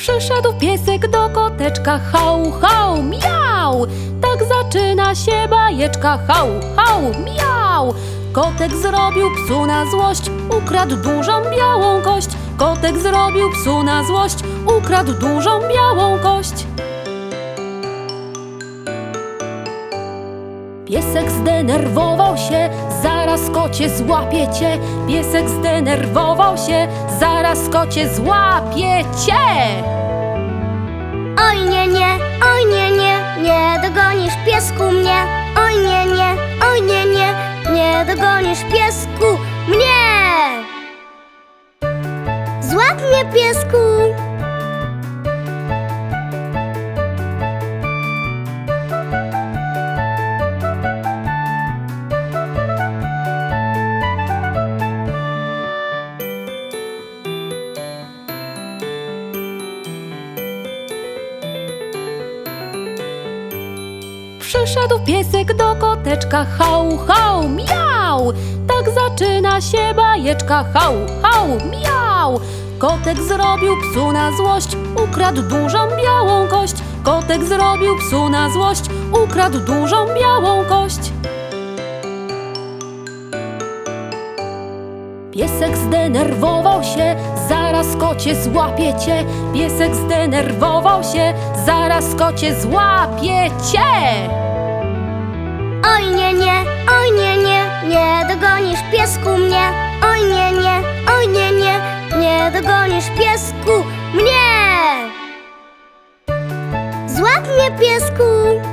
Przyszedł piesek do koteczka, hał, hał, miał. Tak zaczyna się bajeczka, hał, hał, miał. Kotek zrobił psu na złość, ukradł dużą białą kość. Kotek zrobił psu na złość, ukradł dużą białą kość. Piesek zdenerwował się, zaraz kocie złapie cię. Piesek zdenerwował się, zaraz kocie złapie cię. Oj nie, nie, oj nie, nie, nie dogonisz piesku mnie. Oj nie, nie, oj nie, nie, nie dogonisz piesku mnie. Złap mnie, piesku. Przyszedł piesek do koteczka, hał, hał, miał. Tak zaczyna się bajeczka, hał, hał, miał. Kotek zrobił psu na złość, ukradł dużą białą kość. Kotek zrobił psu na złość, ukradł dużą białą kość. Piesek zdenerwował się, zaraz kocie złapie cię. Piesek zdenerwował się, zaraz kocie złapie cię. Oj nie, nie, oj nie, nie, nie dogonisz piesku mnie. Oj nie, nie, oj nie, nie, nie dogonisz piesku mnie. Złap mnie, piesku.